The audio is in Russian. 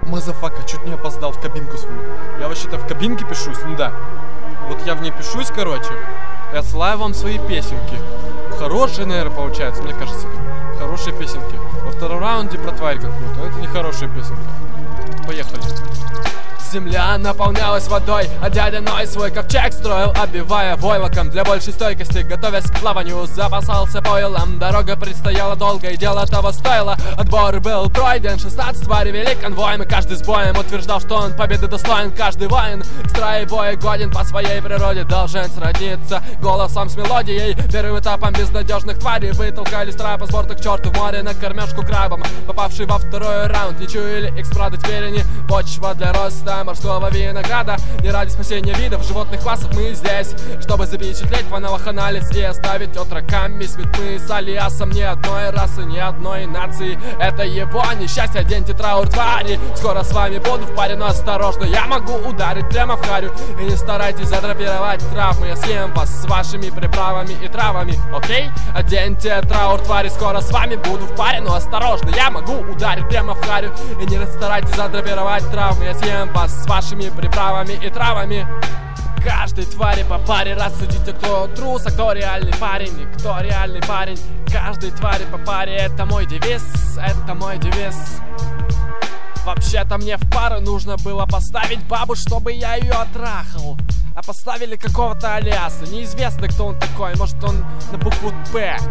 Мазафака, чуть не опоздал в кабинку свою. Я вообще-то в кабинке пишусь, ну да. Вот я в ней пишусь, короче. И отсылаю вам свои песенки. Хорошие, наверное, получается, мне кажется. Хорошие песенки. Во втором раунде про тварь какую-то. Это не хорошая песенка. Поехали. Земля наполнялась водой, а дядя Ной свой ковчег строил, оббивая войлоком для большей стойкости. Готовясь к плаванию, запасался пойлом. Дорога предстояла долго, и дело того стоило. Отбор был пройден, 16 тварей вели конвоем, и каждый с боем утверждал, что он победы достоин. Каждый воин к строю боя годен, по своей природе должен сродниться голосом с мелодией. Первым этапом безнадежных тварей вытолкали с трапа с борта к черту в море на кормежку крабом. Попавший во второй раунд не чуяли экспрады тверени. Почва для роста морского винограда. Не ради спасения видов животных классов мы здесь, чтобы запечатлеть в аналах анализ и оставить отроками ведь мы с Алиасом ни одной расы, ни одной нации. Это его несчастье, день траур твари. Скоро с вами буду в паре, но осторожно, я могу ударить прямо в харю. И не старайтесь задрапировать травмы, я съем вас с вашими приправами и травами, окей? Оденьте траур твари, скоро с вами буду в паре, но осторожно, я могу ударить прямо в харю. И не старайтесь задрапировать травмы, я съем вас с вашими приправами и травами. Каждой твари по паре рассудите, кто трус, а кто реальный парень и кто реальный парень. Каждой твари по паре, это мой девиз, это мой девиз. Вообще-то мне в пару нужно было поставить бабу, чтобы я ее оттрахал. А поставили какого-то Алиаса, неизвестно, кто он такой, может он на букву П.